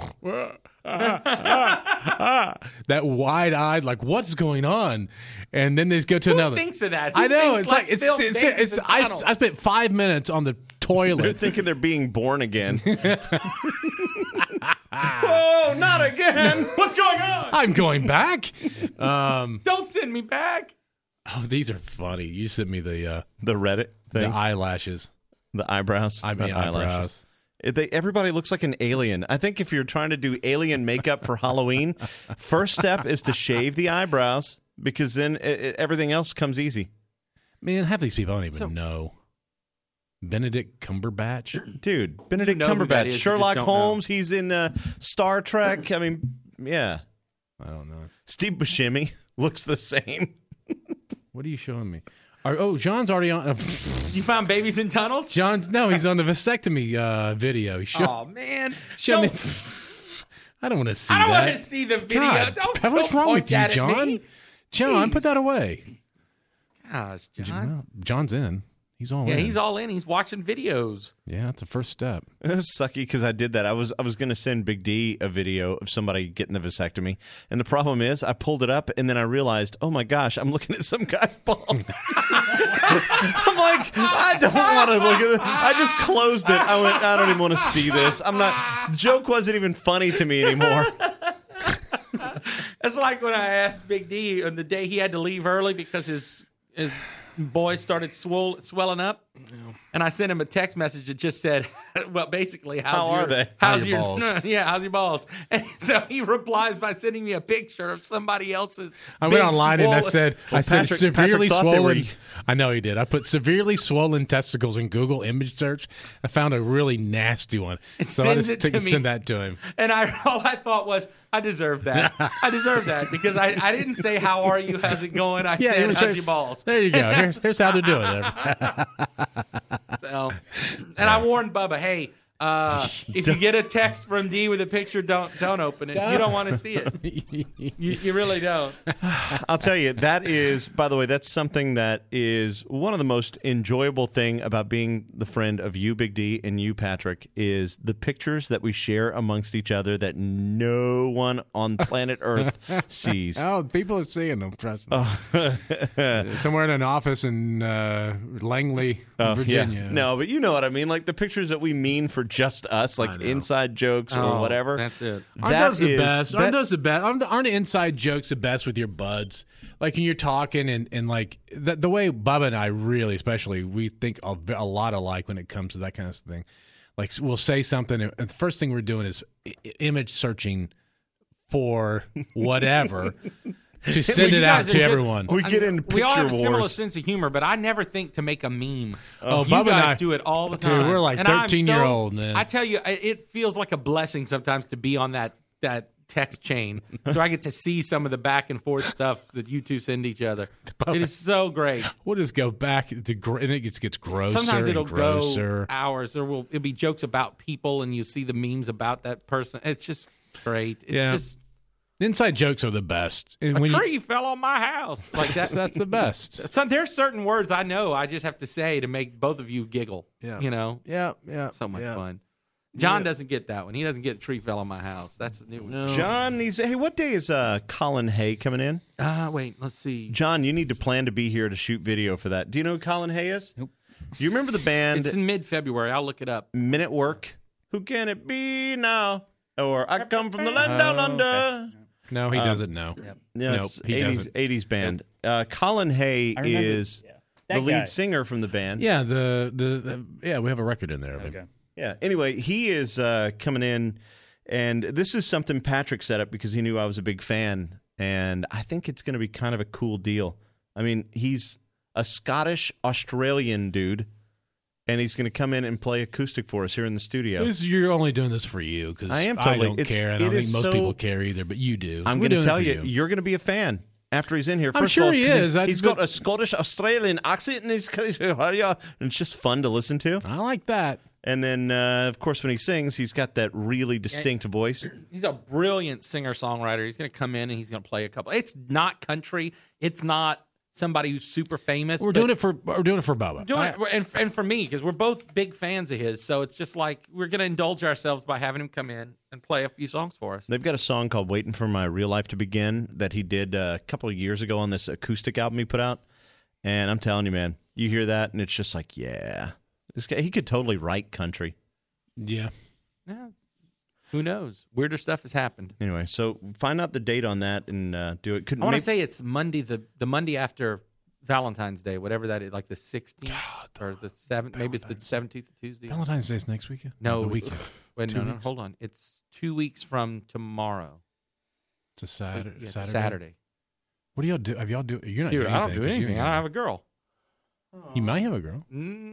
That wide-eyed, like, what's going on? And then they just go to another. Who thinks of that? I know. It's like I spent 5 minutes on the toilet. They're thinking they're being born again. Whoa, not again! What's going on? I'm going back. Don't send me back. Oh, these are funny. You sent me the Reddit thing, the eyelashes, the eyebrows. I mean eyebrows. Everybody looks like an alien. I think if you're trying to do alien makeup for Halloween, first step is to shave the eyebrows because then everything else comes easy. Man, half these people I don't even know. Benedict Cumberbatch? Dude, Benedict Cumberbatch. Sherlock Holmes. Know. He's in Star Trek. I mean, yeah. I don't know. Steve Buscemi looks the same. What are you showing me? John's already on. You found babies in tunnels? No, he's on the vasectomy video. Oh, man. Show me. I don't want to see that. I don't want to see the video. God, what's wrong with you, John? John, put that away. Gosh, John. John's in. He's all in. Yeah, he's all in. He's watching videos. Yeah, that's the first step. It was sucky because I did that. I was going to send Big D a video of somebody getting the vasectomy. And the problem is I pulled it up and then I realized, oh my gosh, I'm looking at some guy's balls. I'm like, I don't want to look at this. I just closed it. I went, I don't even want to see this. The joke wasn't even funny to me anymore. It's like when I asked Big D on the day he had to leave early because his boys started swelling up, and I sent him a text message that just said, "Well, basically, how's your balls?" Yeah, how's your balls? And so he replies by sending me a picture of somebody else's. I went online and I said severely swollen. I know he did. I put severely swollen testicles in Google image search. I found a really nasty one, so I just sent that to him. And all I thought was, I deserve that. I deserve that because I didn't say how are you, how's it going. I said how's your balls. There you go. Here's how they're doing it. So, and I warned Bubba, hey, if you get a text from D with a picture, don't open it. You don't want to see it. You really don't. I'll tell you, that is, by the way, that's something that is one of the most enjoyable thing about being the friend of you, Big D, and you, Patrick, is the pictures that we share amongst each other that no one on planet Earth sees. Oh, people are seeing them, trust me. Somewhere in an office in Langley, Virginia. Yeah. No, but you know what I mean. Like the pictures that we mean for just us, like inside jokes or whatever. That's it. Aren't those the best? Aren't the inside jokes the best with your buds? Like when you're talking and like the way Bubba and I really, especially, we think a lot alike when it comes to that kind of thing. Like we'll say something, and the first thing we're doing is image searching for whatever to send it out to everyone. We get into picture We all have a similar wars. sense of humor, but I never think to make a meme. Oh, you Bubba and guys I- do it all the Dude, time. we're like And I'm 13-year-old, man. I tell you, it feels like a blessing sometimes to be on that text chain, so I get to see some of the back and forth stuff that you two send each other. It is so great. We'll just go back to and it gets grosser. Sometimes it'll and grosser. go hours. It'll be jokes about people, and you see the memes about that person. It's just great. It's just Inside jokes are the best. And a when tree fell on my house like that. that's the best. So there's certain words I know I just have to say to make both of you giggle. Yeah. You know? Yeah. So much fun. John doesn't get that one. He doesn't get a tree fell on my house. That's a new one. John needs. Hey, what day is Colin Hay coming in? Wait, let's see. John, you need to plan to be here to shoot video for that. Do you know who Colin Hay is? Nope. Do you remember the band It's in mid-February. I'll look it up. Men at Work? Who can it be now? Or I come from the land down under. Okay. No, he doesn't know. Yeah, Nope, it's he 80s, doesn't. 80s band. Colin Hay I remember- is That the lead guy. singer from the band. Yeah, we have a record in there of him. Okay. Yeah. Anyway, he is coming in, and this is something Patrick set up because he knew I was a big fan, and I think it's going to be kind of a cool deal. I mean, he's a Scottish-Australian dude, and he's going to come in and play acoustic for us here in the studio. You're only doing this for you because I am totally- don't it's- care. And I it don't think is most so- people care either, but you do. I'm We're going to doing tell it for you, you're going to be a fan after he's in here. I'm First sure of all, he 'cause is. He's got a Scottish-Australian accent, and it's just fun to listen to. I like that. And then, of course, when he sings, he's got that really distinct voice. He's a brilliant singer-songwriter. He's going to come in and he's going to play a couple. It's not country. It's not somebody who's super famous. We're doing it for Bubba. And for me, because we're both big fans of his. So it's just like we're going to indulge ourselves by having him come in and play a few songs for us. They've got a song called "Waiting for My Real Life to Begin" that he did a couple of years ago on this acoustic album he put out. And I'm telling you, man, you hear that, and it's just like, yeah. This guy, he could totally write country. Yeah. Yeah. Who knows? Weirder stuff has happened. Anyway, so find out the date on that and do it. I want to say it's Monday, the Monday after Valentine's Day, whatever that is, like the 16th or the 7th. Maybe it's the 17th of Tuesday. Valentine's Day's next weekend? No, the weekend. Wait, no, hold on. It's 2 weeks from tomorrow. It's a Saturday. Yeah, it's Saturday. What do y'all do? Have y'all do? You're not Dude, doing I don't do anything. I don't have a girl. You might have a girl.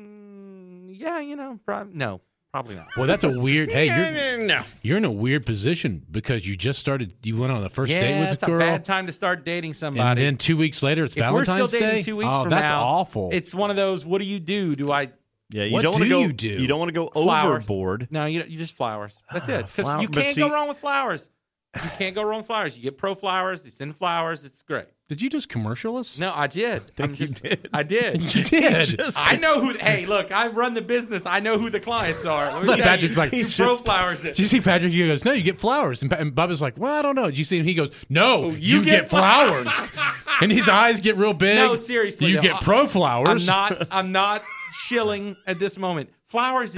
Yeah, probably not. Well, that's a weird. Hey, no. you're in a weird position because you just started. You went on the first date with it's a girl, a bad time to start dating somebody. and then 2 weeks later, it's if Valentine's we're still dating Day. 2 weeks oh, from that's now, awful. It's one of those. What do you do? Do I? Yeah, you What don't want to do go. you do? You don't want to go Flowers. overboard. No, you just flowers. That's it. Because Flower- you but can't see- go wrong with flowers. You can't go wrong with flowers. You get pro flowers. They send flowers. It's great. Did you just commercial us? No, I did. you did. I did. You did. I know who. Hey, look, I run the business. I know who the clients are. Let me Look, tell Patrick's you, like, you he pro just- flowers. It. Did you see Patrick? He goes, "No, you get flowers." And Bubba's like, "Well, I don't know." Did you see him? He goes, "No, you get flowers." And his eyes get real big. No, seriously, You though, get pro flowers. I'm not shilling at this moment. Flowers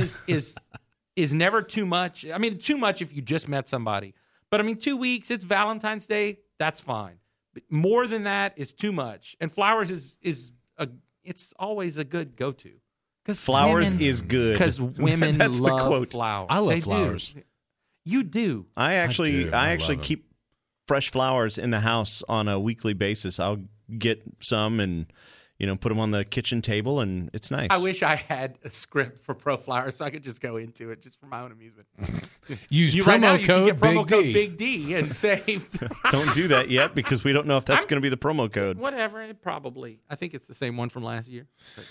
is never too much. I mean, too much if you just met somebody. But I mean, 2 weeks. It's Valentine's Day. That's fine. But more than that is too much. And flowers it's always a good go to. Because Flowers is good. Because women That's the love quote. flowers. I love They do. flowers. You do. I actually do. I actually love 'em. keep fresh flowers in the house on a weekly basis. I'll get some and put them on the kitchen table, and it's nice. I wish I had a script for Pro Flowers so I could just go into it just for my own amusement. Use promo right now, you can code get promo Big code D. Big D and save. Don't do that yet because we don't know if that's going to be the promo code. Whatever, it probably. I think it's the same one from last year.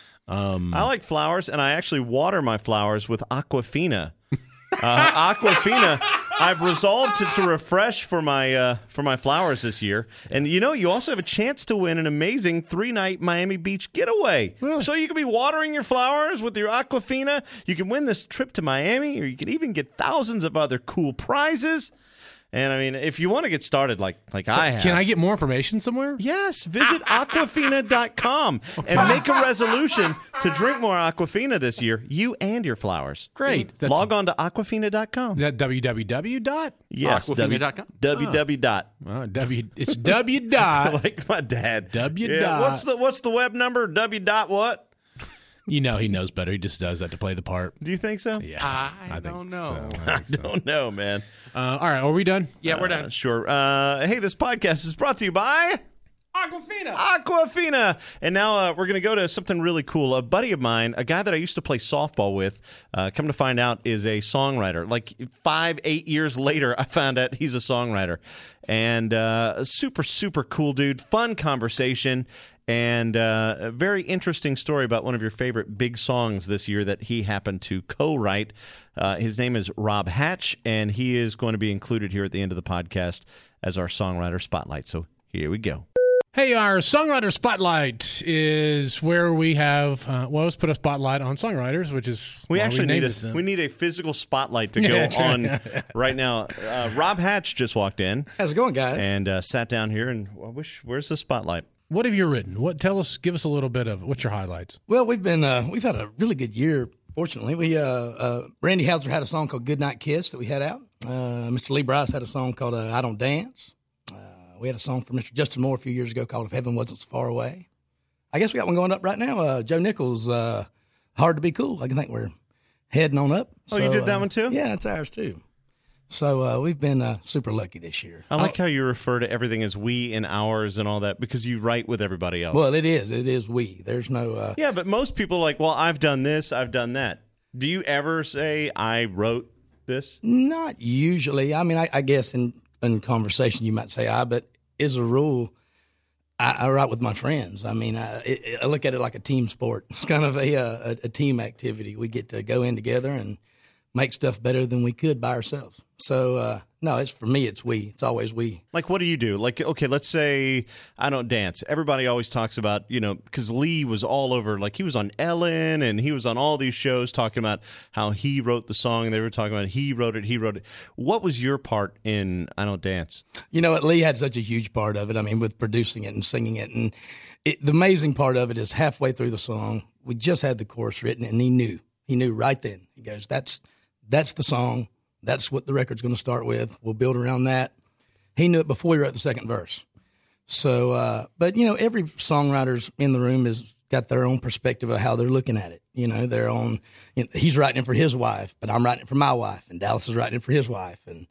I like flowers, and I actually water my flowers with Aquafina. Aquafina, I've resolved to refresh for my flowers this year. And you also have a chance to win an amazing 3-night Miami Beach getaway. Really? So you can be watering your flowers with your Aquafina. You can win this trip to Miami, or you can even get thousands of other cool prizes. And I mean, if you want to get started like I have. Can I get more information somewhere? Yes, visit Aquafina.com and make a resolution to drink more Aquafina this year, you and your flowers. Great. That's- Log on to Aquafina.com. That www dot. Yes, Aquafina.com. www dot. It's W dot. Like my dad. W Yeah, dot. What's the web number? W dot what? You know he knows better. He just does that to play the part. Do you think so? Yeah, I don't know. I don't know, man. All right, are we done? Yeah, we're done. Sure. Hey, this podcast is brought to you by Aquafina. Aquafina. And now we're going to go to something really cool. A buddy of mine, a guy that I used to play softball with, come to find out is a songwriter. Like 5-8 years later, I found out he's a songwriter. And a super, super cool dude. Fun conversation. And a very interesting story about one of your favorite big songs this year that he happened to co-write. His name is Rob Hatch, and he is going to be included here at the end of the podcast as our songwriter spotlight. So here we go. Hey, our Songwriter Spotlight is where we have, let's put a spotlight on songwriters, which is we need a physical spotlight to go on right now. Rob Hatch just walked in. How's it going, guys? And sat down here, and where's the spotlight? What have you written? Give us a little bit of what's your highlights? Well, we've had a really good year. Fortunately, Randy Houser had a song called "Goodnight Kiss" that we had out. Mr. Lee Brice had a song called "I Don't Dance." We had a song from Mr. Justin Moore a few years ago called "If Heaven Wasn't So Far Away." I guess we got one going up right now. Joe Nichols, "Hard to Be Cool." I think we're heading on up. Oh, you did that one too? Yeah, it's ours too. So we've been super lucky this year. I like how you refer to everything as we and ours and all that because you write with everybody else. Well, it is we. There's no... Yeah, but most people are like, well, I've done this, I've done that. Do you ever say, I wrote this? Not usually. I mean, I guess in conversation you might say I, but as a rule, I write with my friends. I mean, I look at it like a team sport. It's kind of a team activity. We get to go in together and make stuff better than we could by ourselves. So, no, for me, it's we. It's always we. Like, what do you do? Like, okay, let's say I Don't Dance. Everybody always talks about, because Lee was all over, like he was on Ellen and he was on all these shows talking about how he wrote the song and they were talking about he wrote it. What was your part in I Don't Dance? You know what? Lee had such a huge part of it. I mean, with producing it and singing it. And the amazing part of it is halfway through the song, we just had the chorus written and he knew. He knew right then. He goes, that's the song. That's what the record's going to start with. We'll build around that. He knew it before he wrote the second verse. So, but, every songwriter's in the room has got their own perspective of how they're looking at it. Their own, he's writing it for his wife, but I'm writing it for my wife, and Dallas is writing it for his wife. And,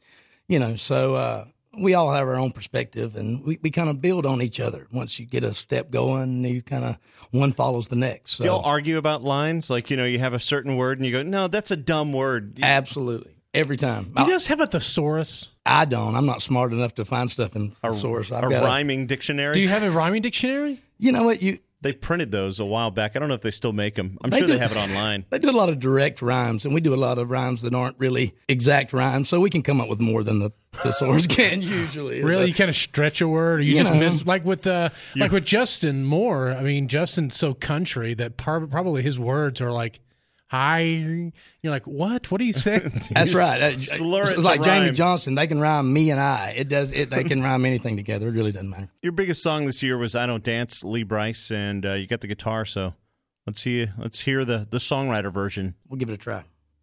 so we all have our own perspective, and we kind of build on each other. Once you get a step going, you kind of, one follows the next. So. Do y'all argue about lines? Like, you have a certain word, and you go, no, that's a dumb word. Absolutely. Every time. Do you guys have a thesaurus? I don't. I'm not smart enough to find stuff in thesaurus. A rhyming dictionary? Do you have a rhyming dictionary? You know what? They printed those a while back. I don't know if they still make them. I'm sure they have it online. They do a lot of direct rhymes, and we do a lot of rhymes that aren't really exact rhymes, so we can come up with more than the thesaurus can usually. Really? You kind of stretch a word? Or you just miss... Like with Justin Moore, I mean, Justin's so country that probably his words are like... Hi, you're like, what? What are you saying? That's right. It's like Jamie Johnson. They can rhyme me and I. They can rhyme anything together. It really doesn't matter. Your biggest song this year was "I Don't Dance," Lee Brice, and you got the guitar. So let's hear the songwriter version. We'll give it a try.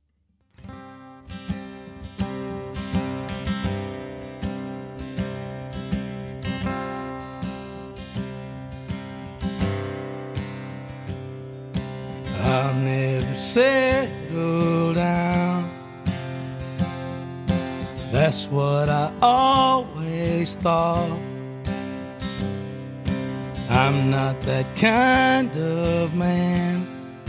I'll never settle down. That's what I always thought. I'm not that kind of man.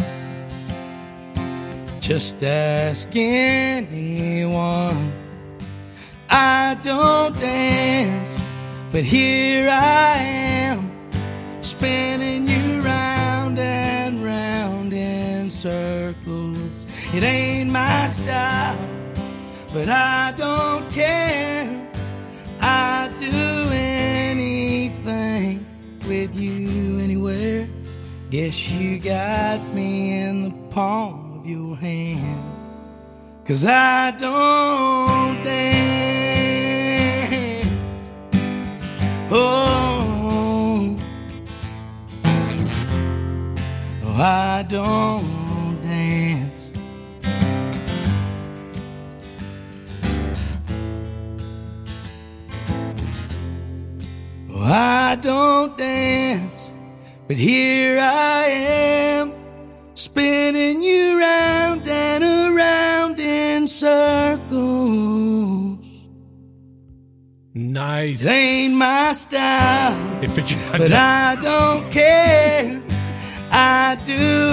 Just ask anyone. I don't dance, but here I am, spinning you round and round in circles. It ain't my style, but I don't care. I'd do anything with you anywhere. Guess you got me in the palm of your hand, 'cause I don't dance. Oh, I don't dance. I don't dance, but here I am, spinning you round and around in circles. Nice. It ain't my style, but I don't care. I'd do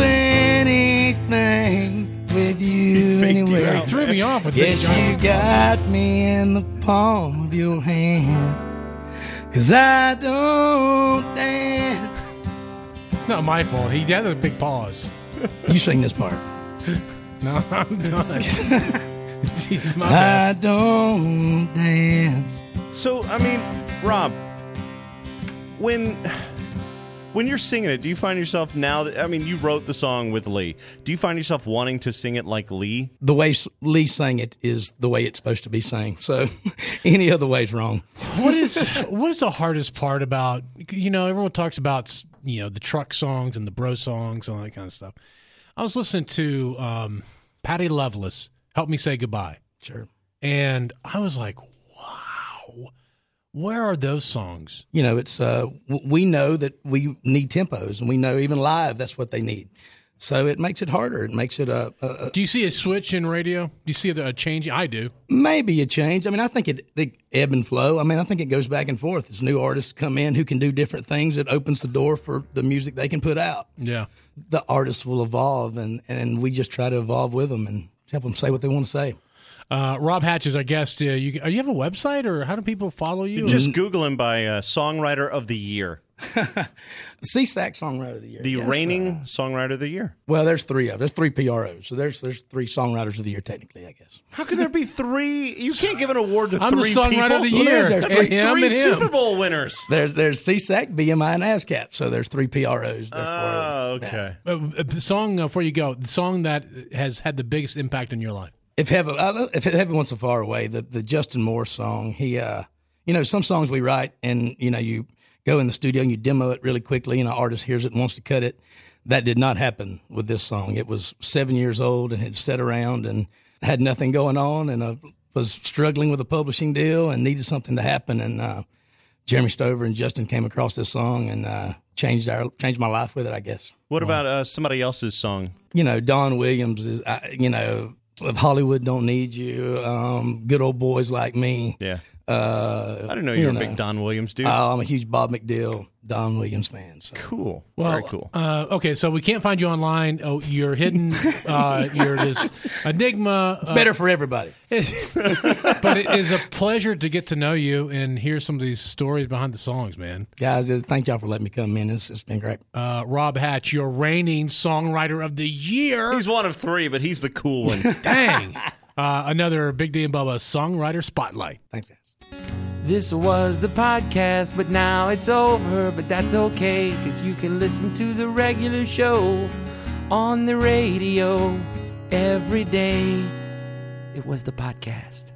anything with you anywhere. You threw me off with yes, this. You got me in the palm of your hand, 'cause I don't dance. It's not my fault. He has a big pause. You sing this part. No, I'm done. Jeez, my bad. I don't dance. So, I mean, Rob, when you're singing it, do you find yourself now that, I mean, you wrote the song with Lee. Do you find yourself wanting to sing it like Lee? The way Lee sang it is the way it's supposed to be sang. So any other way is wrong. What is the hardest part about, everyone talks about, the truck songs and the bro songs and all that kind of stuff. I was listening to Patty Loveless, Help Me Say Goodbye. Sure. And I was like, wow, where are those songs? It's we know that we need tempos, and we know even live that's what they need. So it makes it harder. It makes it Do you see a switch in radio? Do you see a change? I do. Maybe a change. I mean, I think they ebb and flow. I mean, I think it goes back and forth. As new artists come in who can do different things, it opens the door for the music they can put out. Yeah. The artists will evolve, and we just try to evolve with them and help them say what they want to say. Rob Hatch is our guest. You have a website, or how do people follow you? Just Google him by Songwriter of the Year. CSAC Songwriter of the Year. The reigning Songwriter of the Year. Well, there's three of them. There's three PROs. So there's three Songwriters of the Year, technically, I guess. How could there be three? You can't give an award to I'm three the Songwriter people. of the Year. There's That's like him three and him. Super Bowl winners. There's CSAC, BMI, and ASCAP. So there's three PROs. Oh, okay. The song, before you go, the song that has had the biggest impact in your life. If heaven went so far away, the Justin Moore song, he, some songs we write and, you go in the studio and you demo it really quickly and an artist hears it and wants to cut it. That did not happen with this song. It was 7 years old and had sat around and had nothing going on and was struggling with a publishing deal and needed something to happen. And Jeremy Stover and Justin came across this song and changed my life with it, I guess. What about somebody else's song? Don Williams is, If Hollywood Don't Need You, Good Old Boys Like Me. Yeah. I didn't know you were a big Don Williams dude. I'm a huge Bob McDill, Don Williams fan. So. Cool. Well, very cool. Okay, so we can't find you online. Oh, you're hidden. You're this enigma. It's better for everybody. But it is a pleasure to get to know you and hear some of these stories behind the songs, man. Guys, thank y'all for letting me come in. It's been great. Rob Hatch, your reigning Songwriter of the Year. He's one of three, but he's the cool one. Dang. Another Big D and Bubba Songwriter Spotlight. Thanks, guys. This was the podcast, but now it's over. But that's okay, because you can listen to the regular show on the radio every day. It was the podcast.